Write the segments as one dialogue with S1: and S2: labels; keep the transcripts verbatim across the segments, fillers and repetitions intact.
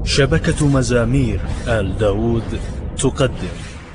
S1: شبكة مزامير آل داود تقدم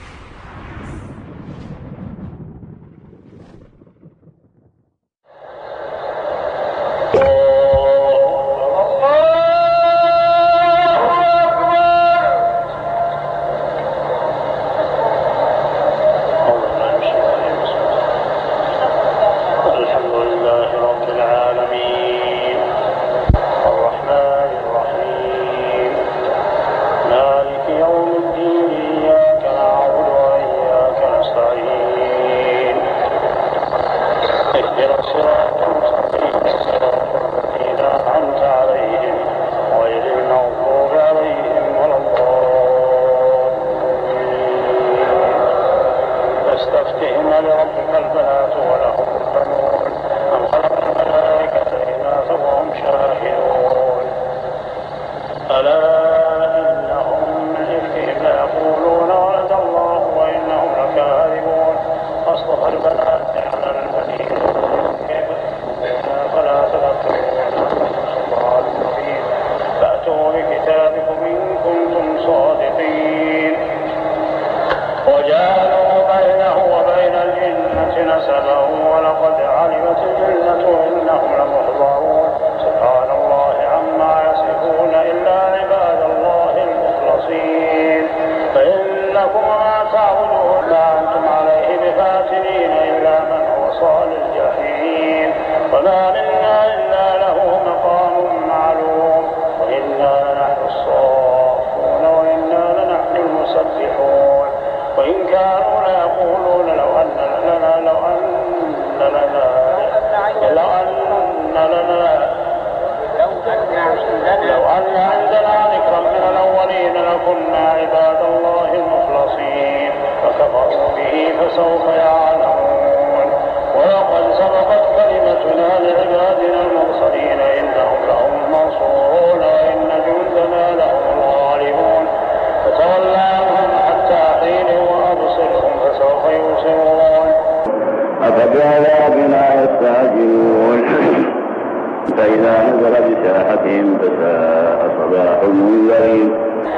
S2: فإذا نزل بساحتهم فساء صباح المنذرين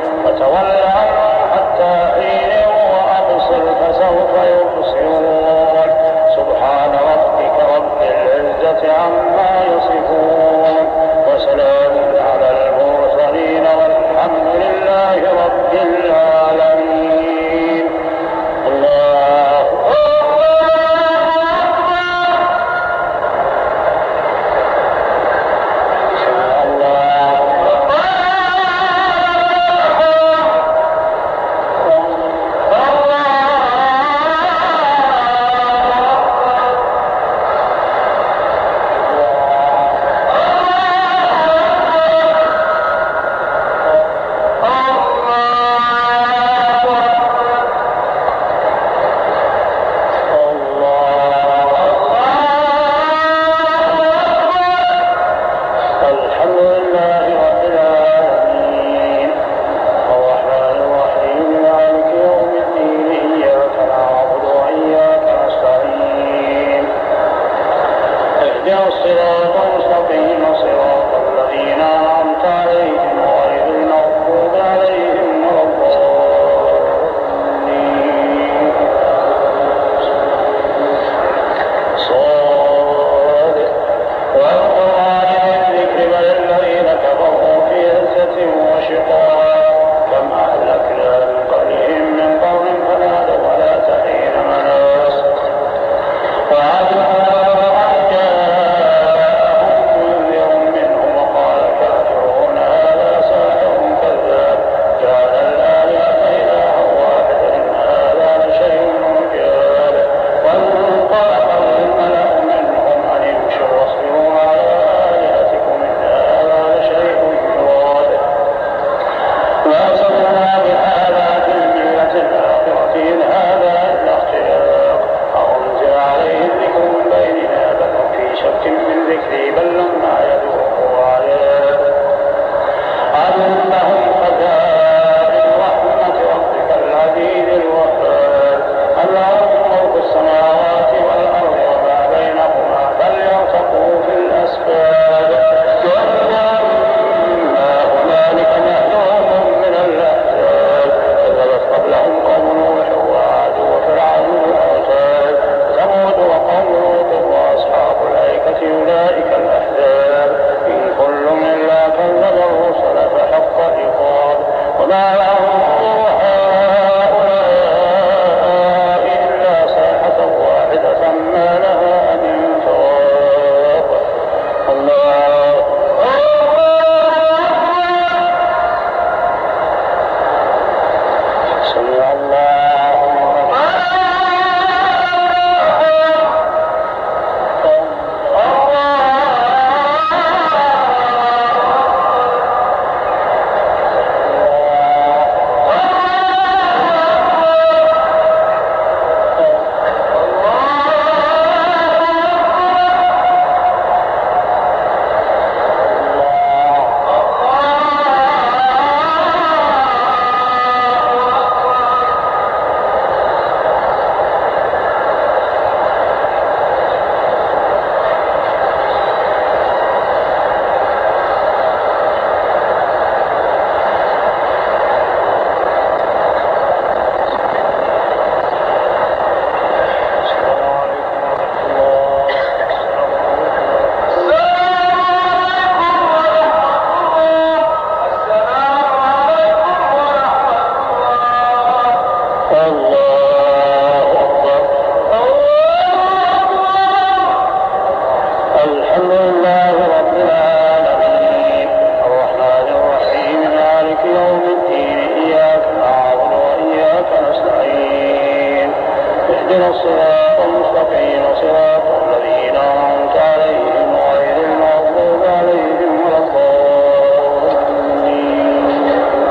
S2: فتول عنهم حتى حين وأبصر فسوف يبصرون سبحان ربك رب العزة عما يصفون وسلام على المرسلين والحمد لله رب العالمين. الله اهدنا الصراط المستقيم صراط الذين أنعمت عليهم غير المغضوب عليهم ولا الضالين.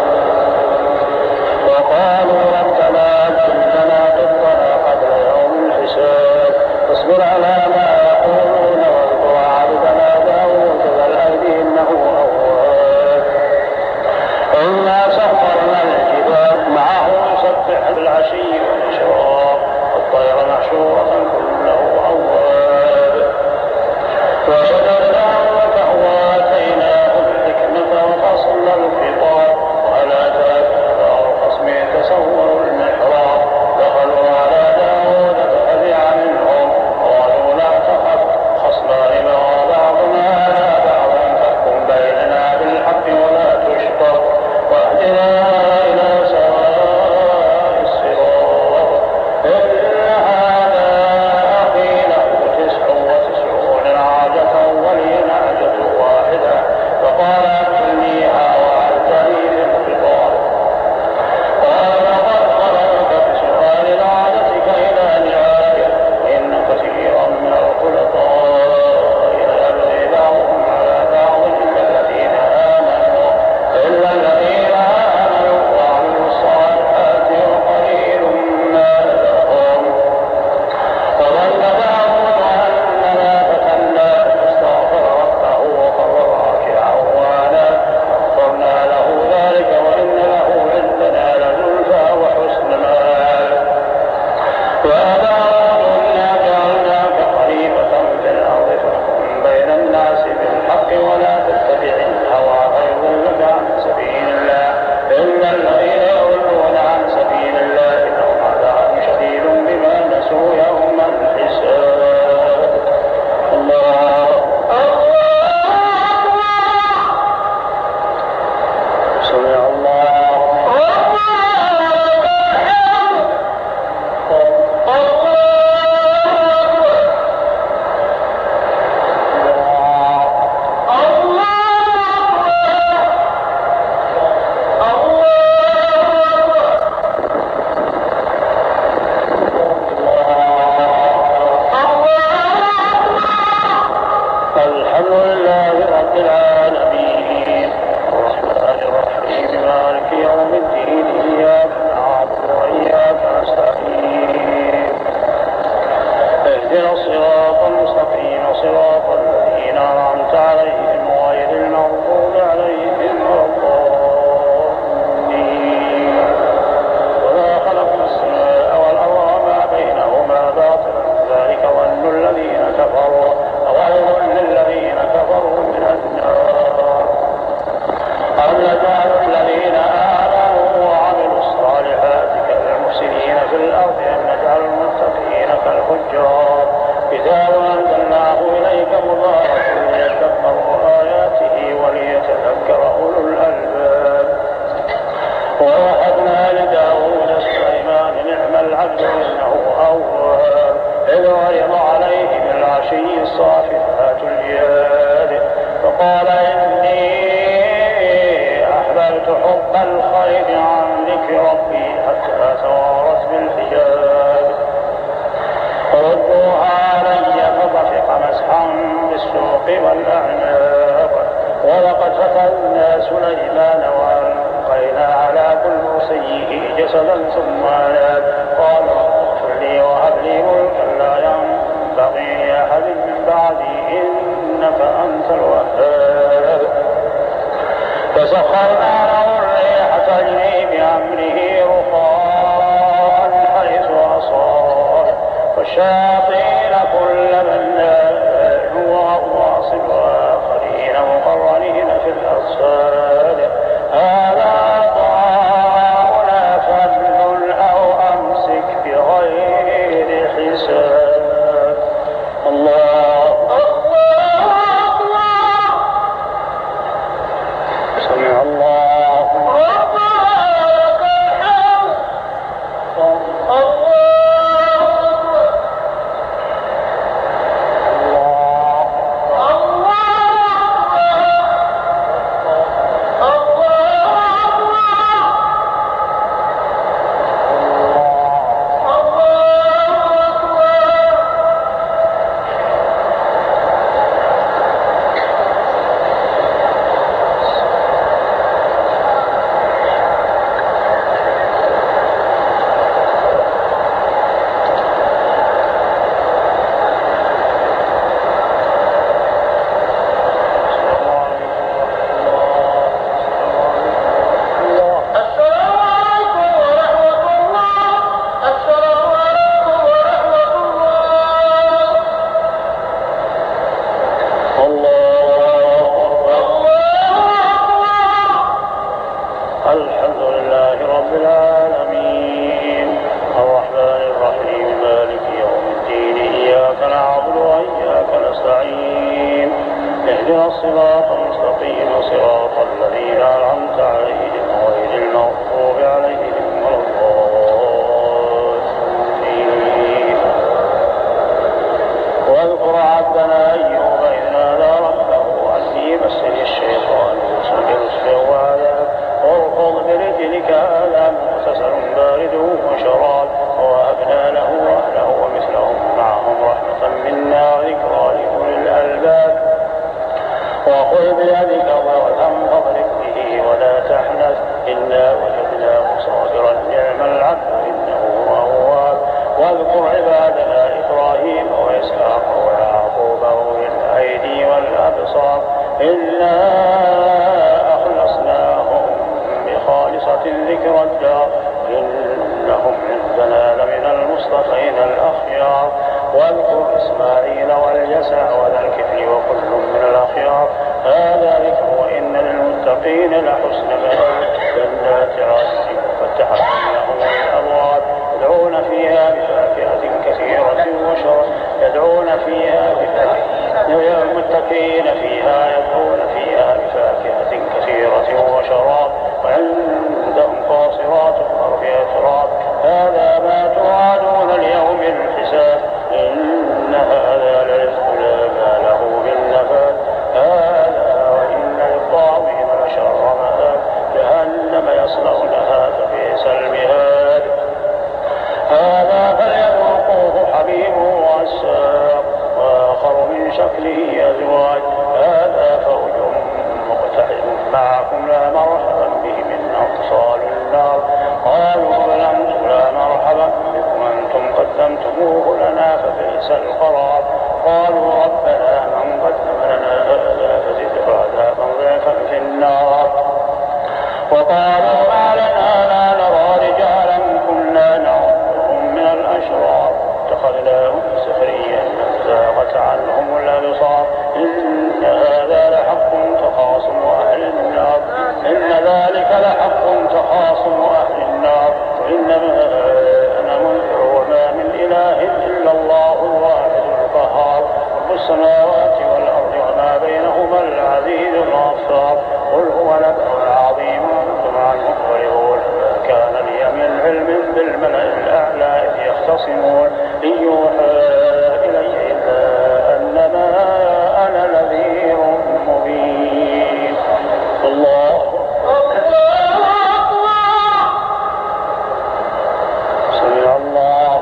S2: وقالوا ربنا اغفر لنا ضرنا قبل يوم الحساب واصبر على ما يقولون واذكر عبدنا داود ذا الأيد إنه أواب. إنا سخرنا الجبال معه يسبح بالعشي والإشراق والطير محشورة كله أواب. وشددناه ملكه وآتيناه الحكمة وفصل الخطاب وهل أتاك خبر الخصم تسور المحراب دخلوا على داود ففزع منهم قالوا لا تخف خصمان بغى بعضنا على بعض فاحكم بيننا بالحق ولا تشطط واهدنا إلى سواء الصراط. إن هذا أخي له تسع وتسعون نعجة ولي نعجة واحدة فقال أكلنيها وأعزني بالخطاب. قال لقد ظلمك بسؤال نعجتك إلى نعاجه إن كثيرا من الخلطاء ليبغي بعضهم على بعض إلا الذين آمنوا إلا الذين آمنوا وعملوا الصالحات وقليل ما لهم. وظن بعضهم أننا فتناه فاستغفر ربه وخر راكعا وأناب غفرنا له ذلك وإن له عندنا لزلفى وحسن مآب. وأبى إنا جعلناك خليفة في الأرض فاحكم بين الناس بالحق ولا تتبع الهوى فيضلك عن سبيل الله إن الذين يضلون عن سبيل الله لهم عذاب شديد بما نسوا يوم الحساب. الله سمع الله الحمد لله رب العالمين الرحمن الرحيم مالك يوم الدين إياك نعبد وإياك نستعين اهدنا الصراط المستقيم صراط الذين أنعمت عليهم غير المغضوب عليهم ولا الضالين. وما خلقنا السماء والأرض وما بينهما باطلا ذلك ظن الذين كفروا وويل للذين كفروا من النار. أم نجعل الذين آمنوا وعملوا الصالحات كالمفسدين في الأرض أم نجعل المتقين كالفجار. كتاب أنزلناه إليك مبارك ليدبروا آياته وليتذكر أولو الألباب. ووهبنا لداود سليمان نعم العبد إنه أواب إذ عرض عليه بالعشي الصافنات الجياد فقال إني أحببت حب الخير عن ذكر ربي حتى توارت بالحجاب. ردوها علي فطفق مسحا بالسوق والأعناق. ولقد فتنا سليمان وألقينا على كرسيه جسدا ثم أناب قال اغفر لي وهب لي ملكا لا ينبغي لأحد من بعدي إنك أنت الوهاب. فسخرنا له الريح تجري بأمره رخاء حيث أصاب والشياطين كل بناء وغواص وآخرين مقرنين في الأصفاد. هذا طعامنا فضل أو أمسك بغير حساب. الله سمع الله الحمد لله رب العالمين الرحمن الرحيم مالك يوم الدين إياك نعبد وإياك نستعين اهدنا الصراط المستقيم صراط الذين أنعمت عليهم غير المغضوب عليهم ولا الضالين. واذكر عبدنا أيوب إذ نادى ربه أني مسني الشيطان بنصب وعذاب واركض برجلك هذا مغتسل بارد وشراب ووهبنا له أهله ومثلهم معهم رحمة منا وذكرى لأولي الألباب. وخذ بيدك ضغطا فاضرب به ولا تحنث إنا وجدناه صابرا نعم العبد إنه أواب. واذكر عبادنا إبراهيم وإسحاق ويعقوب أولي الأيدي والأبصار إنا أخلصناهم بخالصة ذكر الدار إنهم عندنا لمن المصطفين الأخيار. واذكر إسماعيل واليسع وذا الكفل وكل من الأخيار هذا ذكر وإن للمتقين لحسن مآب. جنات عدن مفتحة لهم الأبواب يدعون فيها بفاكهة كثيرة وشراب يدعون فيها بفاكهة المتقين فيها يدعون فيها بفاكهة كثيرة وشراب وعندهم قاصرات الطرف أتراب هذا ما توعدون ليوم الحساب إن هذا لرزقنا ما له من نفاد. هذا وإن للطاغين لشر مآب جهنم يصلونها فبئس المهاد. هذا فليذوقوه حميم وغساق وآخر من شكله أزواج هذا فوج مقتحم معكم لا مرحبا بهم إنهم صالوا النار. قالوا بل أنتم لا مرحبا بكم أنتم قدمتموه لنا فبئس القرار. قالوا ربنا من قدم لنا هذا فزده عذابا ضعفا في النار. وقالوا ما لنا لا نرى رجالا كنا نعدهم من الأشرار اتخذناهم سخريا زاغت عنهم الأبصار إن هذا لحق تخاصم أهل النار إن ذلك لحق تخاصم أهل النار وإنما أنا منذر وما من إله إلا الله الواحد القهار رب السماوات والأرض وما بينهما العزيز الغفار. قل هو نبأ عظيم أنتم عنه معرضون ما كان لي من علم بالملأ الأعلى إذ يختصمون إن يوحى إلي إلا أنما أنا نذير مبين. الله سمع الله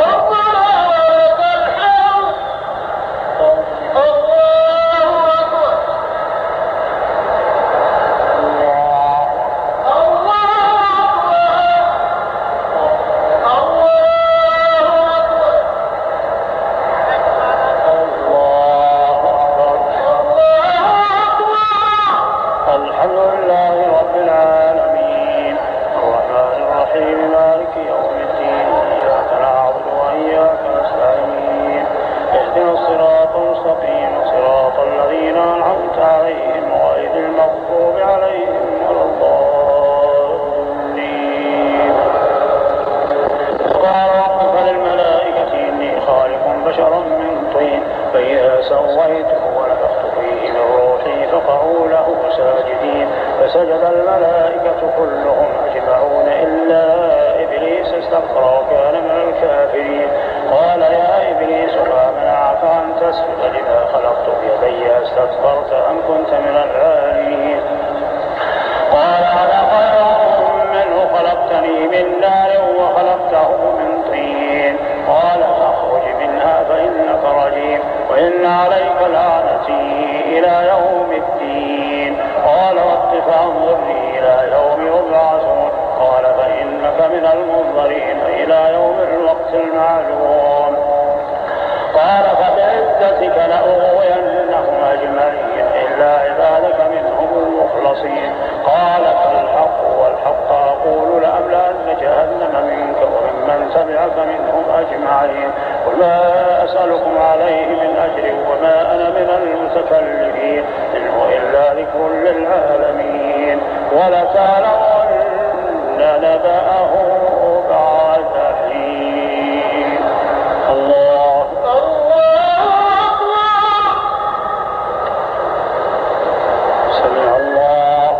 S2: فسجد الملائكة كلهم أجمعون إلا إبليس استكبر وكان من الكافرين. قال يا إبليس ما منعك أن تسجد لما خلقت بيدي استكبرت أم كنت من العالين؟ قال أنا خير منه خلقتني من نار وخلقته من طين. قال فاخرج منها فإنك رجيم وإن عليك لعنتي إلى يوم الدين. قال واطف فانظرني إلى يوم يبعثون. قال فإنك من المنظرين إلى يوم الوقت المعلوم. قال فبعزتك لأغوينهم أجمعين إلا عبادك منهم المخلصين. قال فالحق والحق أقول لأملأن جهنم منك وممن تبعك منهم أجمعين. وما أسألكم عليه من أجر وما أنا من المتكلمين إن هو إلا ذكر للعالمين. ولتعلمن بدأه بعد حين. الله الله سمع الله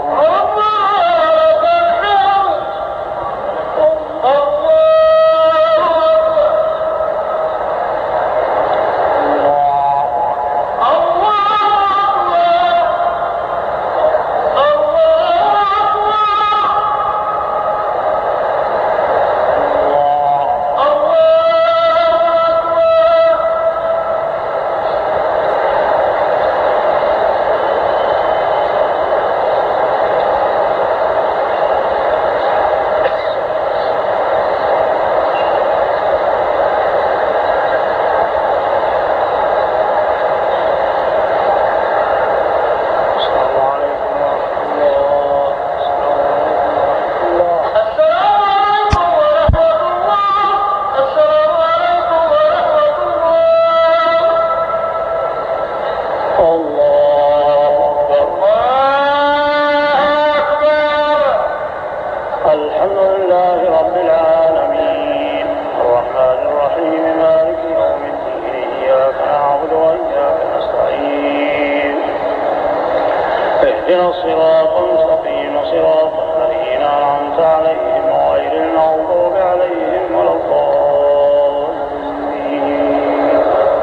S2: اهدنا الصراط المستقيم صراط الذين أنعمت عليهم غير المغضوب عليهم ولا الضالين.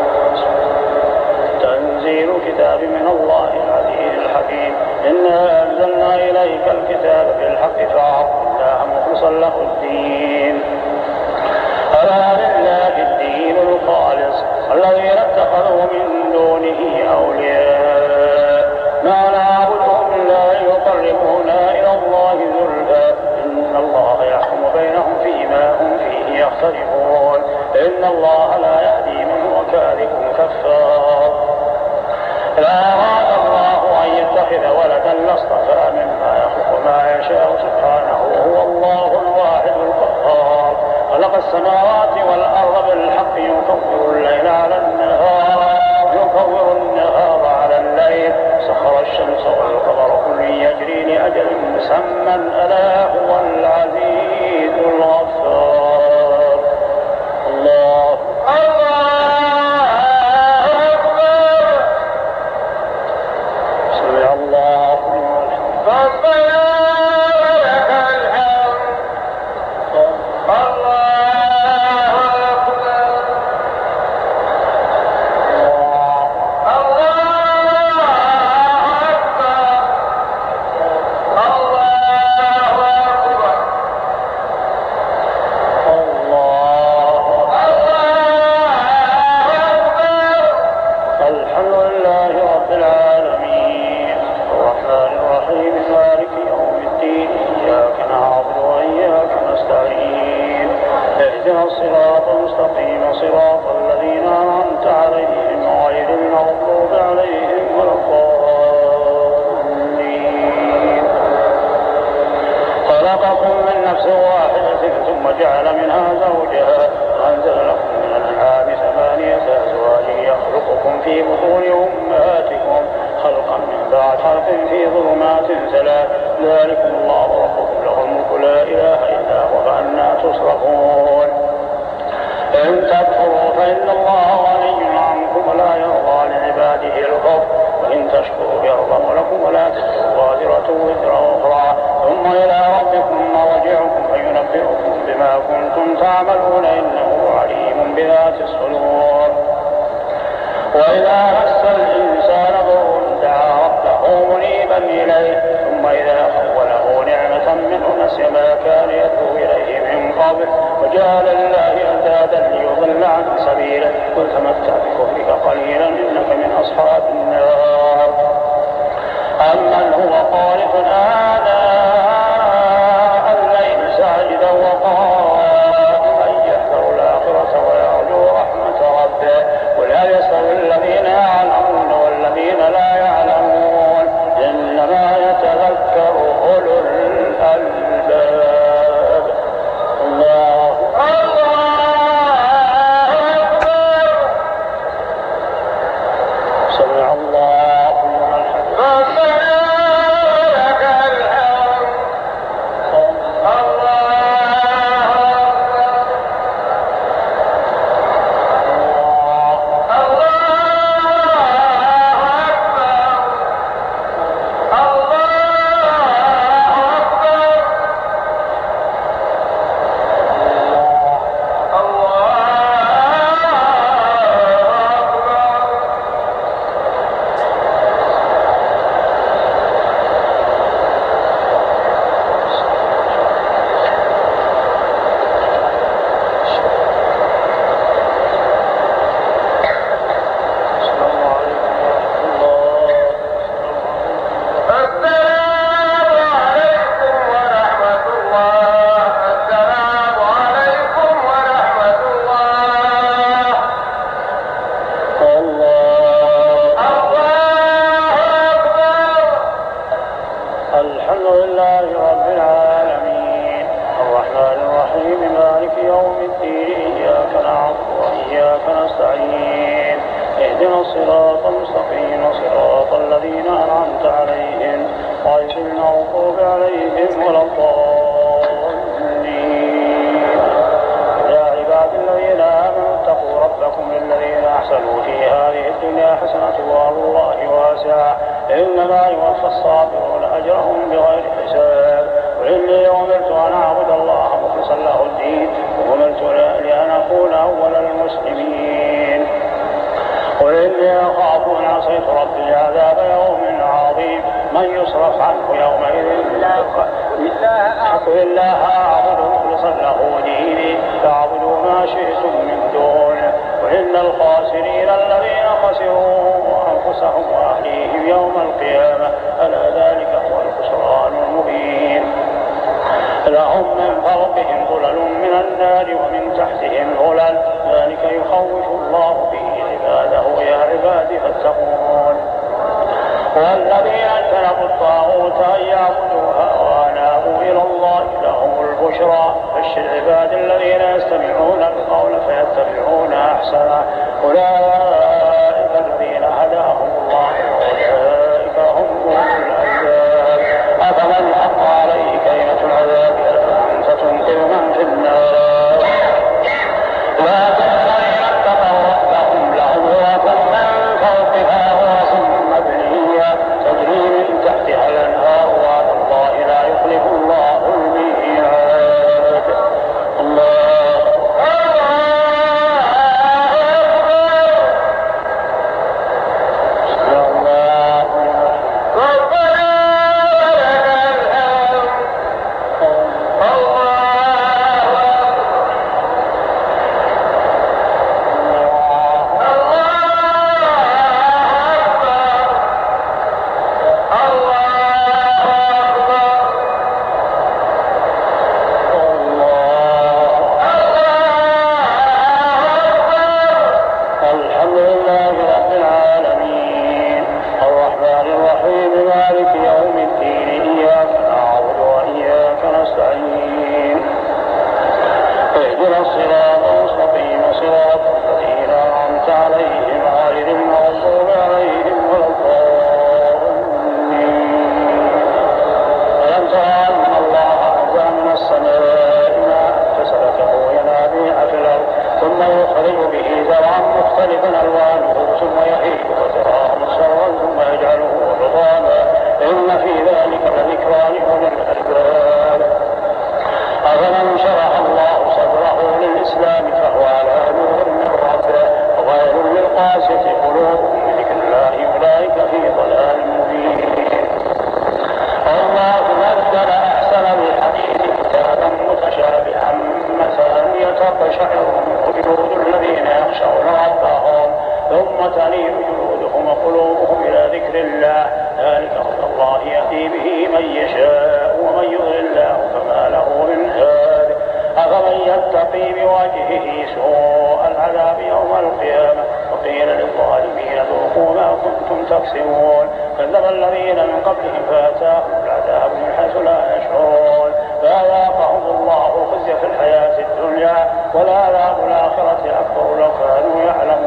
S2: تنزيل الكتاب من الله العزيز الحكيم. إنا أنزلنا إليك الكتاب بالحق فاعبد الله مخلصا له الدين. ألا لله الدين الخالص الذين اتخذوا من دونه أولياء ما نعبدهم إلا ليقربونا إلى الله زلفى إن الله يحكم بينهم فيما هم فيه يختلفون إن الله لا يهدي من هو كاذب كفار. لا أراد الله أن يتخذ ولدا لاصطفى مما يخلق ما يشاء سبحانه هو الله الواحد القهار. خلق السماوات والأرض بالحق يكور الليل على النهار يكور النهار على الليل سخر الشمس والقمر كل يجري لأجل مسمى ألا هو العزيز الغفار. الله الله أكبر. سمع الله لمن حمده. الصراط المستقيم صراط الذين أنعمت عليهم غير المغضوب عليهم ولا الضالين. خلقكم من نفس واحدة ثم جعل منها زوجها وأنزل لكم من الأنعام ثمانية أزواج يخلقكم في بطون أمهاتكم خلقا من بعد خلق في ظلمات ثلاث ذلكم الله ربكم له الملك لا إله إلا هو فأنى تصرفون. إن تكفروا فإن الله غني عنكم ولا يرضى لعباده الكفر وإن تشكروا يرضى لكم ولا تزر وازرة وزر أخرى ثم إلى ربكم مرجعكم فينبئكم بما كنتم تعملون إنه عليم بذات الصدور. وإذا مس الإنسان ضر دعا ربه منيبا إليه ثم إذا خوله نعمة منه نسي ما كان يدعو إليه من قبل وجعل لله أندادا ليضل عن سبيله قل تمتع بكفرك قليلا إنك من أصحاب النار. أمن هو قانت آناء الليل ساجدا وقائما يحذر الآخرة ويرجو رحمة ربه قل هل يستوي الذين يعلمون والذين لا يعلمون إنما يتذكر أولو الألباب. الله الله أكبر. سمع لله رب العالمين الرحمن الرحيم مالك يوم الدين إياك نعبد وإياك نستعين اهدنا الصراط المستقيم صراط الذين أنعمت عليهم غير المغضوب عليهم ولا الضالين. يا عباد الذين آمنوا اتقوا ربكم الذين أحسنوا في هذه الدنيا حسنة وأرض الله واسعة إنما يوفى الصابرون أجرهم بغير حساب. وإني أمرت أن أعبد الله مخلصا له الدين وأمرت لأن أكون أول المسلمين. وإني أخاف أن عصيت ربي عذاب يوم عظيم من يصرف عنه يومئذ قل الله أعبد مخلصا له ديني فاعبدوا ما شئتم من دونه. وإن الخاسرين الذين خسروا أنفسهم وأهليهم يوم القيامة ألا ذلك هو الخسران المبين. لهم من فوقهم ظلل من النار ومن تحتهم ظلل ذلك يخوف الله به عباده يا عبادي فاتقون. والذين اجتنبوا الطاغوت أن يعبدوها وأنابوا إلى الله لهم البشرى. بشر عباد الذين يستمعون القول فيتبعون أحسنه أولئك الذين هداهم الله وأولئك هم أولو الألباب. أفمن حق عليه كلمة العذاب أفأنت تنقذ من في النار. لا الذين اتقوا ربهم لهم غرف من فوقها غرف مبنية تجري من تحتها الأنهار وعد الله لا يخلف الله الميعاد. الله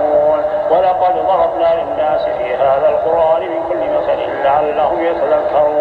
S2: ولقد ضربنا للناس في هذا القرآن من كل مثل لعلهم يتذكرون.